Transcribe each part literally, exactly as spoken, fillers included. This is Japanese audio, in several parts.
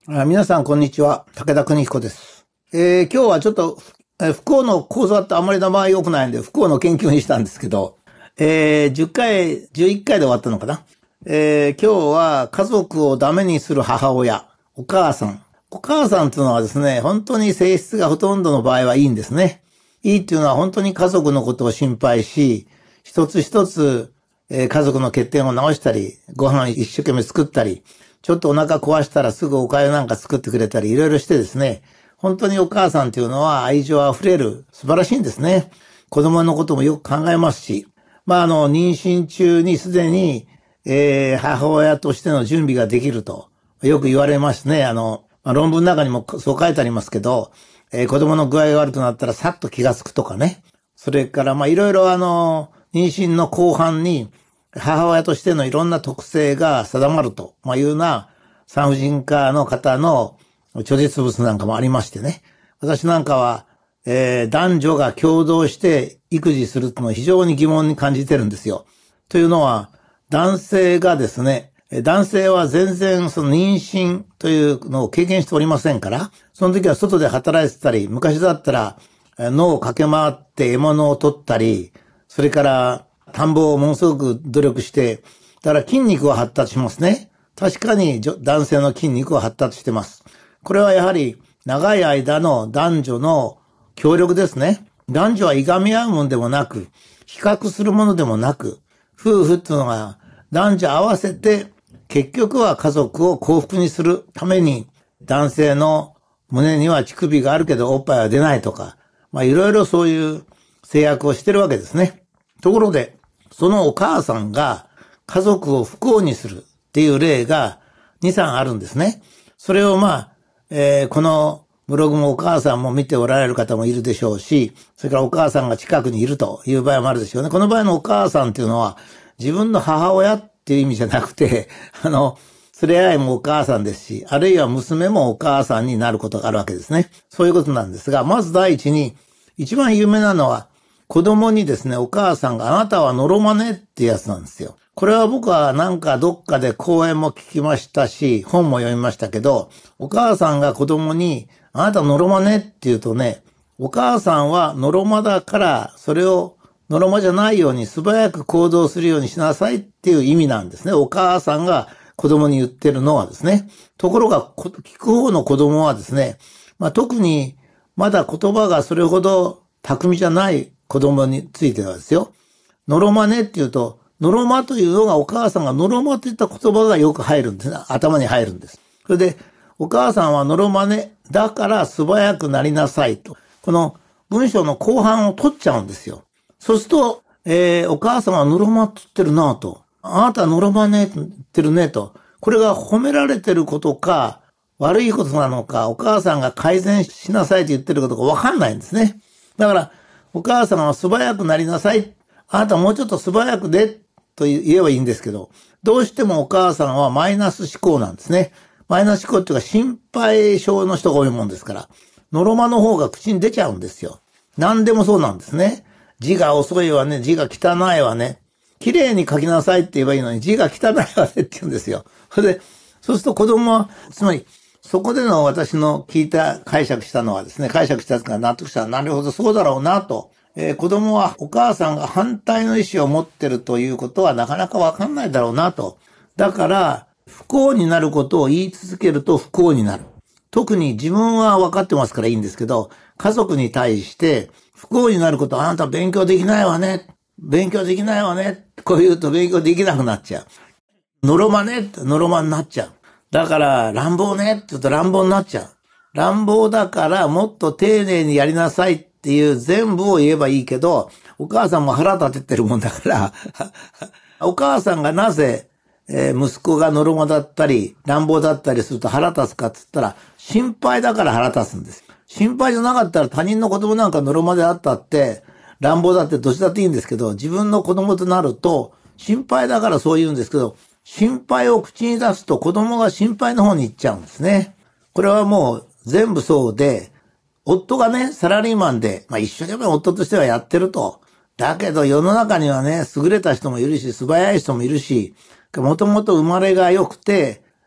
あ、皆さん、こんにちは。武田邦彦です。えー、今日はちょっと、えー不幸の講座ってあんまり名前良くないんで、不幸の研究にしたんですけど、えー、じゅっかい、じゅういっかいで終わったのかな。えー、今日は家族をダメにする母親、お母さん。お母さんっていうのはですね、本当に性質がほとんどの場合はいいんですね。いいっていうのは本当に家族のことを心配し、一つ一つ、えー家族の欠点を直したり、ご飯一生懸命作ったり、ちょっとお腹壊したらすぐお粥なんか作ってくれたり、いろいろしてですね、本当にお母さんというのは愛情あふれる、素晴らしいんですね。子供のこともよく考えますし、まあ、あの、妊娠中にすでに、えー母親としての準備ができると、よく言われますね。あの、まあ論文の中にもそう書いてありますけど、えー子供の具合が悪くなったらさっと気がつくとかね。それから、まあ、いろいろあの、妊娠の後半に、母親としてのいろんな特性が定まると、まあ、いうような産婦人科の方の著実物なんかもありましてね。私なんかは、えー男女が共同して育児するっていうのを非常に疑問に感じてるんですよ。というのは、男性がですね、えー男性は全然その妊娠というのを経験しておりませんから、その時は外で働いてたり、昔だったらえー野を駆け回って獲物を取ったり、それから田んぼをものすごく努力して、だから筋肉は発達しますね。確かにじょ男性の筋肉は発達してます。これはやはり長い間の男女の協力ですね。男女はいがみ合うものでもなく、比較するものでもなく、夫婦っていうのが男女合わせて結局は家族を幸福にするために男性の胸には乳首があるけどおっぱいは出ないとか、まあいろいろそういう制約をしてるわけですね。ところで、そのお母さんが家族を不幸にするっていう例がに、さんあるんですね。それをまあ、えーこのブログもお母さんも見ておられる方もいるでしょうし、それからお母さんが近くにいるという場合もあるでしょうね。この場合のお母さんっていうのは自分の母親っていう意味じゃなくて、あの、連れ合いもお母さんですし、あるいは娘もお母さんになることがあるわけですね。そういうことなんですが、まず第一に、一番有名なのは、子供にですね、お母さんがあなたはノロマネってやつなんですよ。これは僕はなんかどっかで講演も聞きましたし、本も読みましたけど、お母さんが子供に、あなたノロマネって言うとね、お母さんはノロマだから、それをノロマじゃないように素早く行動するようにしなさいっていう意味なんですね。お母さんが子供に言ってるのはですね。ところが、こ聞く方の子供はですね、まあ、特にまだ言葉がそれほど巧みじゃない子供についてはですよ。ノロマネって言うと、ノロマというのがお母さんがノロマといった言葉がよく入るんですね。頭に入るんです。それで、お母さんはノロマネだから素早くなりなさいと。この文章の後半を取っちゃうんですよ。そうすると、えー、お母さんはノロマって言ってるなと。あなたノロマネって言ってるねと。これが褒められてることか、悪いことなのか、お母さんが改善しなさいと言ってることかわかんないんですね。だから、お母さんは素早くなりなさい。あなたもうちょっと素早くで、と言えばいいんですけど、どうしてもお母さんはマイナス思考なんですね。マイナス思考っていうか心配性の人が多いもんですから、ノロマの方が口に出ちゃうんですよ。何でもそうなんですね。字が遅いわね、字が汚いわね。綺麗に書きなさいって言えばいいのに字が汚いわねって言うんですよ。それで、そうすると子供は、つまり、そこでの私の聞いた解釈したのはですね、解釈したやつが納得したらなるほどそうだろうなと。えー子供はお母さんが反対の意思を持ってるということはなかなかわかんないだろうなと。だから、不幸になることを言い続けると不幸になる。特に自分は分かってますからいいんですけど、家族に対して不幸になることあなた勉強できないわね。勉強できないわね。こう言うと勉強できなくなっちゃう。ノロマねってノロマになっちゃう。だから、乱暴ねって言うと乱暴になっちゃう。乱暴だからもっと丁寧にやりなさいっていう全部を言えばいいけど、お母さんも腹立ててるもんだから、お母さんがなぜ、えー息子がノロマだったり、乱暴だったりすると腹立つかっつったら、心配だから腹立つんです。心配じゃなかったら他人の子供なんかノロマであったって、乱暴だってどっちだっていいんですけど、自分の子供となると、心配だからそう言うんですけど、心配を口に出すと子供が心配の方に行っちゃうんですね。これはもう全部そうで、夫がね、サラリーマンで、まあ一生懸命夫としてはやってると。だけど世の中にはね、優れた人もいるし、素早い人もいるし、もともと生まれが良くて、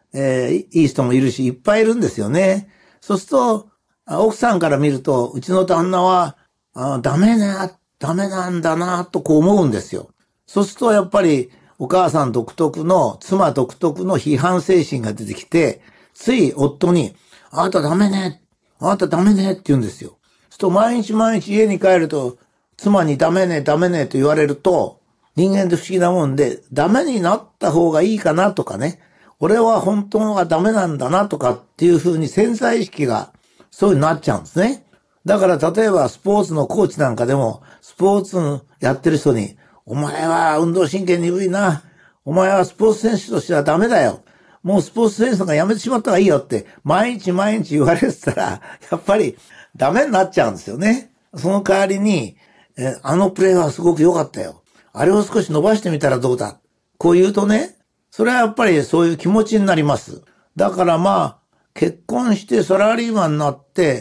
えーいい人もいるし、いっぱいいるんですよね。そうすると、あ奥さんから見ると、うちの旦那は、あダメな、ダメなんだな、とこう思うんですよ。そうすると、やっぱり、お母さん独特の、妻独特の批判精神が出てきて、つい夫に、あなたダメね、あなたダメねって言うんですよ。そうすると、毎日毎日家に帰ると、妻にダメね、ダメねと言われると、人間って不思議なもんで、ダメになった方がいいかなとかね、俺は本当はダメなんだなとかっていう風に潜在意識がそういうになっちゃうんですね。だから例えばスポーツのコーチなんかでも、スポーツやってる人に、お前は運動神経鈍いな。お前はスポーツ選手としてはダメだよ。もうスポーツ選手がやめてしまった方がいいよって、毎日毎日言われてたら、やっぱりダメになっちゃうんですよね。その代わりに、えあのプレーはすごく良かったよ。あれを少し伸ばしてみたらどうだ。こう言うとね、それはやっぱりそういう気持ちになります。だからまあ、結婚してサラリーマンになって、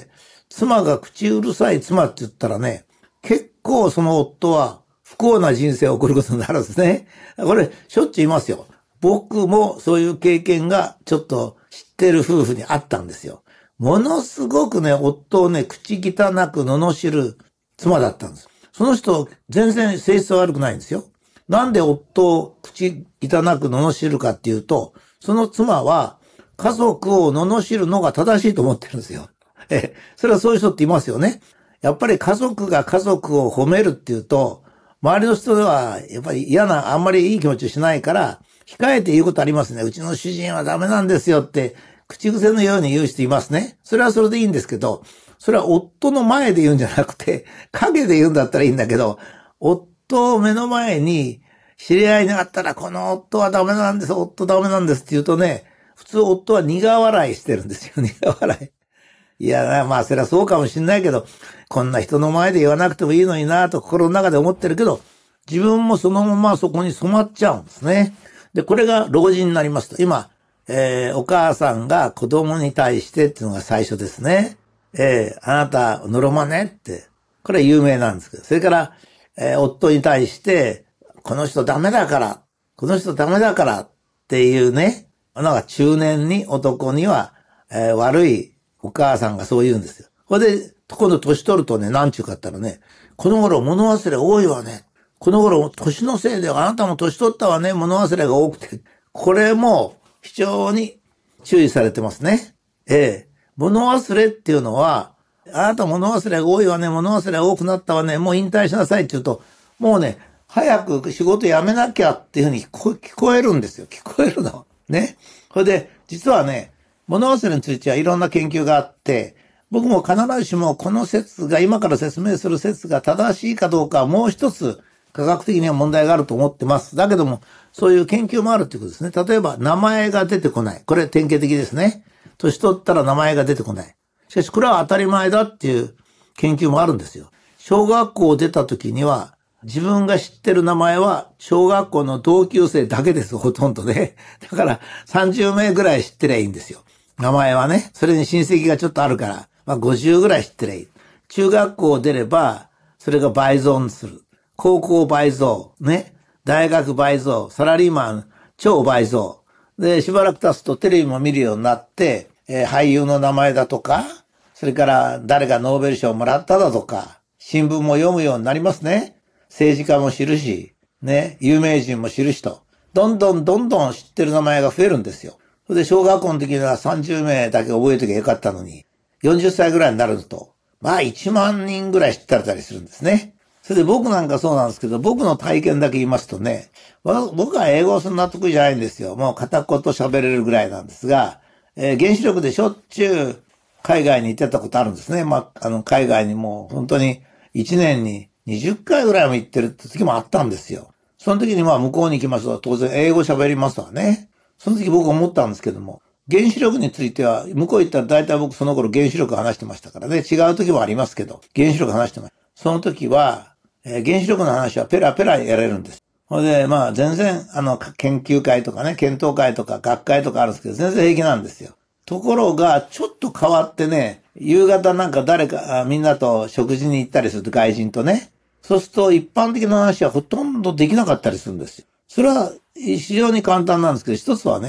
妻が口うるさい妻って言ったらね、結構その夫は不幸な人生を送ることになるんですね。これ、しょっちゅう言いますよ。僕もそういう経験がちょっと知ってる夫婦にあったんですよ。ものすごくね、夫をね、口汚く罵る妻だったんです。その人、全然性質は悪くないんですよ。なんで夫を口汚く罵るかっていうと、その妻は家族を罵るのが正しいと思ってるんですよ。え、それはそういう人っていますよね。やっぱり家族が家族を褒めるっていうと、周りの人ではやっぱり嫌な、あんまりいい気持ちしないから、控えて言うことありますね。うちの主人はダメなんですよって、口癖のように言う人いますね。それはそれでいいんですけど、それは夫の前で言うんじゃなくて、陰で言うんだったらいいんだけど、夫を目の前に知り合いに会ったら、この夫はダメなんです、夫ダメなんですって言うとね、普通夫は苦笑いしてるんですよ、苦笑い。いや、まあ、それはそうかもしんないけど、こんな人の前で言わなくてもいいのになと心の中で思ってるけど、自分もそのままそこに染まっちゃうんですね。で、これが老人になりますと、今、えー、お母さんが子供に対してっていうのが最初ですね。えー、あなた、のろまねって。これは有名なんですけど。それから、えー、夫に対して、この人ダメだから、この人ダメだからっていうね、なんか中年に男には、えー、悪いお母さんがそう言うんですよ。これで、今度年取るとね、なんちゅうかったらね、この頃物忘れ多いわね。この頃年のせいであなたも年取ったわね、物忘れが多くて。これも非常に注意されてますね。ええ。物忘れっていうのは、あなた物忘れが多いわね、物忘れが多くなったわね、もう引退しなさいって言うと、もうね、早く仕事辞めなきゃっていうふうに聞こ聞こえるんですよ。聞こえるの。ね。それで、実はね、物忘れについてはいろんな研究があって、僕も必ずしもこの説が、今から説明する説が正しいかどうかはもう一つ科学的には問題があると思ってます。だけども、そういう研究もあるということですね。例えば、名前が出てこない。これ典型的ですね。年取ったら名前が出てこない。しかし、これは当たり前だっていう研究もあるんですよ。小学校を出た時には、自分が知ってる名前は小学校の同級生だけです、ほとんどね。だからさんじゅうめいぐらい知ってりゃいいんですよ。名前はね。それに親戚がちょっとあるから、まあごじゅうぐらい知ってりゃいい。中学校を出れば、それが倍増する。高校倍増。ね。大学倍増。サラリーマン超倍増。で、しばらく経つとテレビも見るようになって、えー、俳優の名前だとか、それから誰がノーベル賞をもらっただとか、新聞も読むようになりますね。政治家も知るし、ね、有名人も知る人。どんどんどんどん知ってる名前が増えるんですよ。それで小学校の時にはさんじゅうめいだけ覚えときゃよかったのに、よんじゅっさいぐらいになると、まあいちまんにんぐらい知ってたりするんですね。それで僕なんかそうなんですけど、僕の体験だけ言いますとね、僕は英語はそんな得意じゃないんですよ。もう片言喋れるぐらいなんですが、えー、原子力でしょっちゅう海外に行ってたことあるんですね。まあ、あの、海外にもう本当にいちねんににじゅっかいぐらいも行ってるって時もあったんですよ。その時にまあ向こうに行きますと当然英語喋りますわね。その時僕思ったんですけども、原子力については向こう行ったら大体僕その頃原子力話してましたからね。違う時もありますけど、原子力話してました。その時は、えー、原子力の話はペラペラやれるんです。ほいで、まあ全然あの研究会とかね、検討会とか学会とかあるんですけど、全然平気なんですよ。ところが、ちょっと変わってね、夕方なんか誰か、みんなと食事に行ったりすると外人とね、そうすると一般的な話はほとんどできなかったりするんですよ。それは非常に簡単なんですけど、一つはね、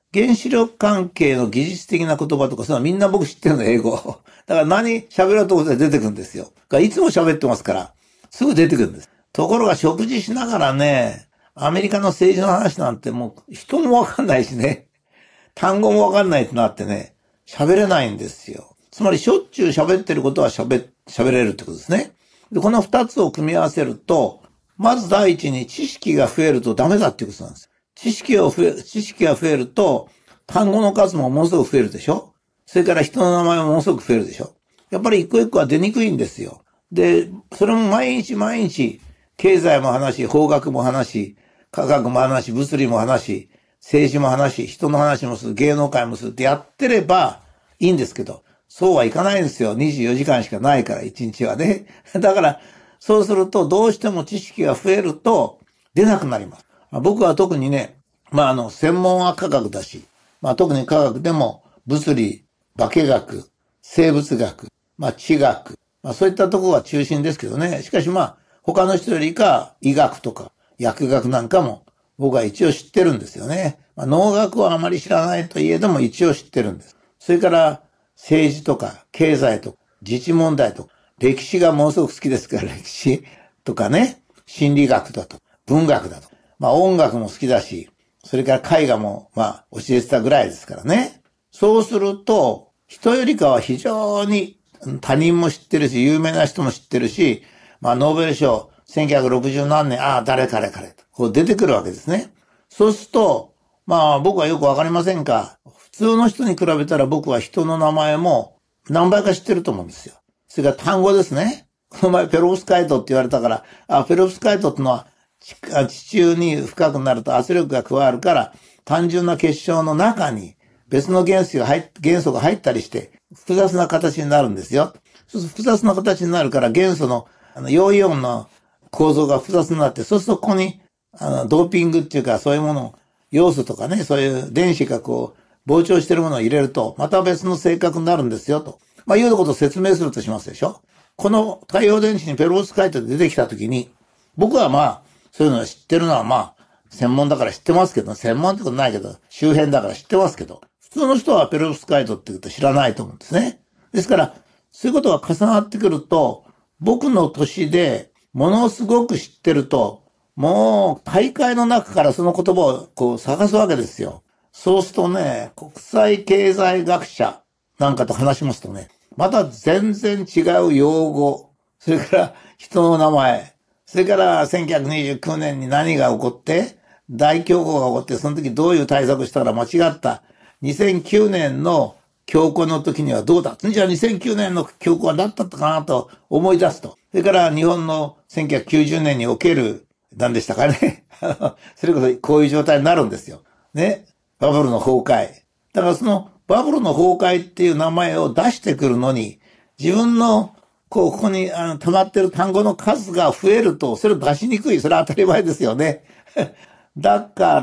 原子力関係の技術的な言葉とか、そのみんな僕知ってるの、英語。だから何喋ろうと思って出てくるんですよ。だからいつも喋ってますから、すぐ出てくるんです。ところが食事しながらね、アメリカの政治の話なんてもう人もわかんないしね、単語もわかんないってなってね、喋れないんですよ。つまりしょっちゅう喋ってることは喋、喋れるってことですね。で、この二つを組み合わせると、まず第一に知識が増えるとダメだっていうことなんです。知識を増え、知識が増えると、単語の数もものすごく増えるでしょ。それから人の名前もものすごく増えるでしょ。やっぱり一個一個は出にくいんですよ。で、それも毎日毎日、経済も話し、法学も話し、科学も話し、物理も話し、政治も話し、人の話もする、芸能界もするってやってればいいんですけど、そうはいかないんですよ。にじゅうよじかんしかないから、いちにちはね。だから、そうすると、どうしても知識が増えると、出なくなります。僕は特にね、まあ、あの、専門は科学だし、まあ、特に科学でも、物理、化学、生物学、まあ、地学、まあ、そういったところが中心ですけどね。しかしまあ、他の人よりか、医学とか、薬学なんかも、僕は一応知ってるんですよね。まあ、農学はあまり知らないといえども、一応知ってるんです。それから、政治とか、経済とか、自治問題とか、歴史がものすごく好きですから、歴史とかね、心理学だと、文学だと。まあ音楽も好きだし、それから絵画もまあ教えてたぐらいですからね。そうすると、人よりかは非常に他人も知ってるし、有名な人も知ってるし、まあノーベル賞、せんきゅうひゃくろくじゅう何年、ああ、誰彼彼と、こう出てくるわけですね。そうすると、まあ僕はよくわかりませんか。普通の人に比べたら僕は人の名前も何倍か知ってると思うんですよ。それから単語ですね。この前ペロブスカイトって言われたから、あ、ペロブスカイトってのは地中に深くなると圧力が加わるから、単純な結晶の中に別の元素が入っ、元素が入ったりして、複雑な形になるんですよ。そうすると複雑な形になるから元素の、あの、陽イオンの構造が複雑になって、そうするとここに、あの、ドーピングっていうか、そういうものを、要素とかね、そういう電子がこう、膨張してるものを入れると、また別の性格になるんですよ、と。まあ、いうようなことを説明するとしますでしょ。この太陽電池にペロブスカイトで出てきたときに、僕はまあ、そういうのを知ってるのはまあ、専門だから知ってますけど、専門ってことないけど、周辺だから知ってますけど、普通の人はペロブスカイトって言うと知らないと思うんですね。ですから、そういうことが重なってくると、僕の年でものすごく知ってると、もう大会の中からその言葉をこう探すわけですよ。そうするとね、国際経済学者なんかと話しますとね、また全然違う用語、それから人の名前、それからせんきゅうひゃくにじゅうきゅうねんに何が起こって、大恐慌が起こって、その時どういう対策したら間違った。にせんきゅうねんの恐慌の時にはどうだ。じゃあにせんきゅうねんの恐慌は何だったかなと思い出すと。それから日本のせんきゅうひゃくきゅうじゅうねんにおける、何でしたかね。それこそこういう状態になるんですよ。ね。バブルの崩壊。だからそのバブルの崩壊っていう名前を出してくるのに、自分のこう、ここにあの溜まってる単語の数が増えると、それを出しにくい。それは当たり前ですよね。だから、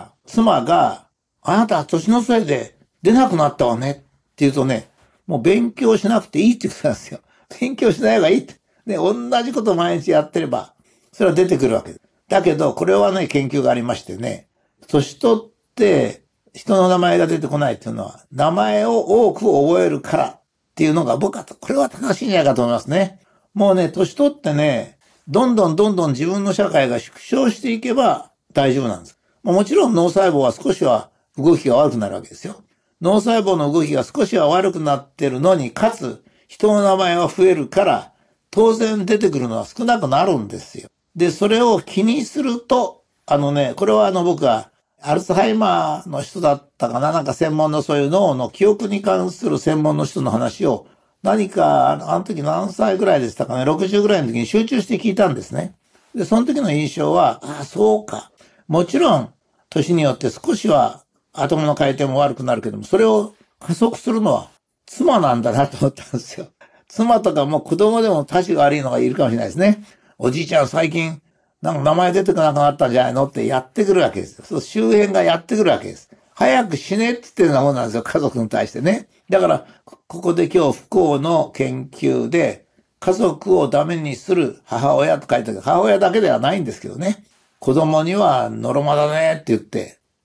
妻が、あなたは年のせいで出なくなったわねって言うとね、もう勉強しなくていいって言ってたんですよ。勉強しない方がいいって。ね、同じことを毎日やってれば、それは出てくるわけです。だけど、これはね、研究がありましてね、年取って人の名前が出てこないっていうのは、名前を多く覚えるからっていうのが僕は、これは正しいんじゃないかと思いますね。もうね、年取ってね、どんどんどんどん自分の社会が縮小していけば大丈夫なんです。もちろん脳細胞は少しは動きが悪くなるわけですよ。脳細胞の動きが少しは悪くなってるのに、かつ人の名前は増えるから、当然出てくるのは少なくなるんですよ。で、それを気にすると、あのね、これはあの僕はアルツハイマーの人だったかな、なんか専門のそういう脳の記憶に関する専門の人の話を、何か、あのあの時何歳ぐらいでしたかね、ろくじゅうぐらいの時に集中して聞いたんですね。で、その時の印象は、ああ、そうか。もちろん、年によって少しは頭の回転も悪くなるけども、それを加速するのは妻なんだなと思ったんですよ。妻とかもう子供でも立ちが悪いのがいるかもしれないですね。おじいちゃん最近、なんか名前出てこなくなったんじゃないのってやってくるわけですよ。そう、周辺がやってくるわけです。早く死ねって言ってるようなもんなんですよ、家族に対してね。だから、ここで今日不幸の研究で、家族をダメにする母親と書いてある。母親だけではないんですけどね。子供にはノロマだねって言って、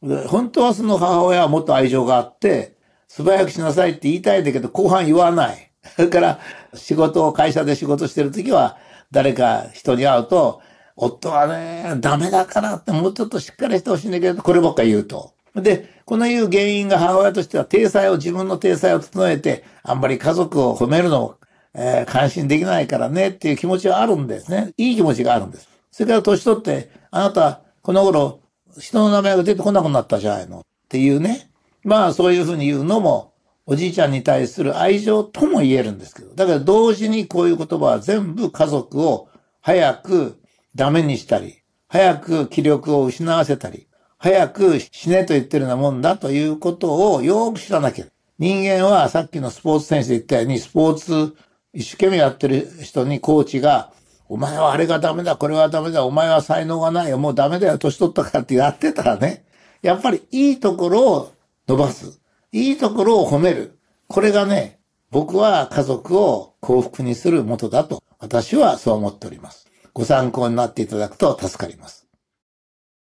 本当はその母親はもっと愛情があって、素早くしなさいって言いたいんだけど、後半言わない。それから、仕事を、会社で仕事してるときは、誰か人に会うと、夫はね、ダメだからってもうちょっとしっかりしてほしいんだけど、こればっか言うと。で、この言う原因が母親としては、体裁を、自分の体裁を整えて、あんまり家族を褒めるのを、えー、感心できないからねっていう気持ちはあるんですね。いい気持ちがあるんです。それから年取って、あなた、この頃、人の名前が出てこなくなったじゃないのっていうね。まあそういうふうに言うのも、おじいちゃんに対する愛情とも言えるんですけど。だから同時にこういう言葉は全部家族を早くダメにしたり、早く気力を失わせたり、早く死ねと言ってるようなもんだということをよく知らなきゃ。人間はさっきのスポーツ選手で言ったように、スポーツ一生懸命やってる人にコーチが、お前はあれがダメだ、これはダメだ、お前は才能がないよ、もうダメだよ、年取ったからってやってたらね、やっぱりいいところを伸ばす。いいところを褒める。これがね、僕は家族を幸福にする元だと、私はそう思っております。ご参考になっていただくと助かります。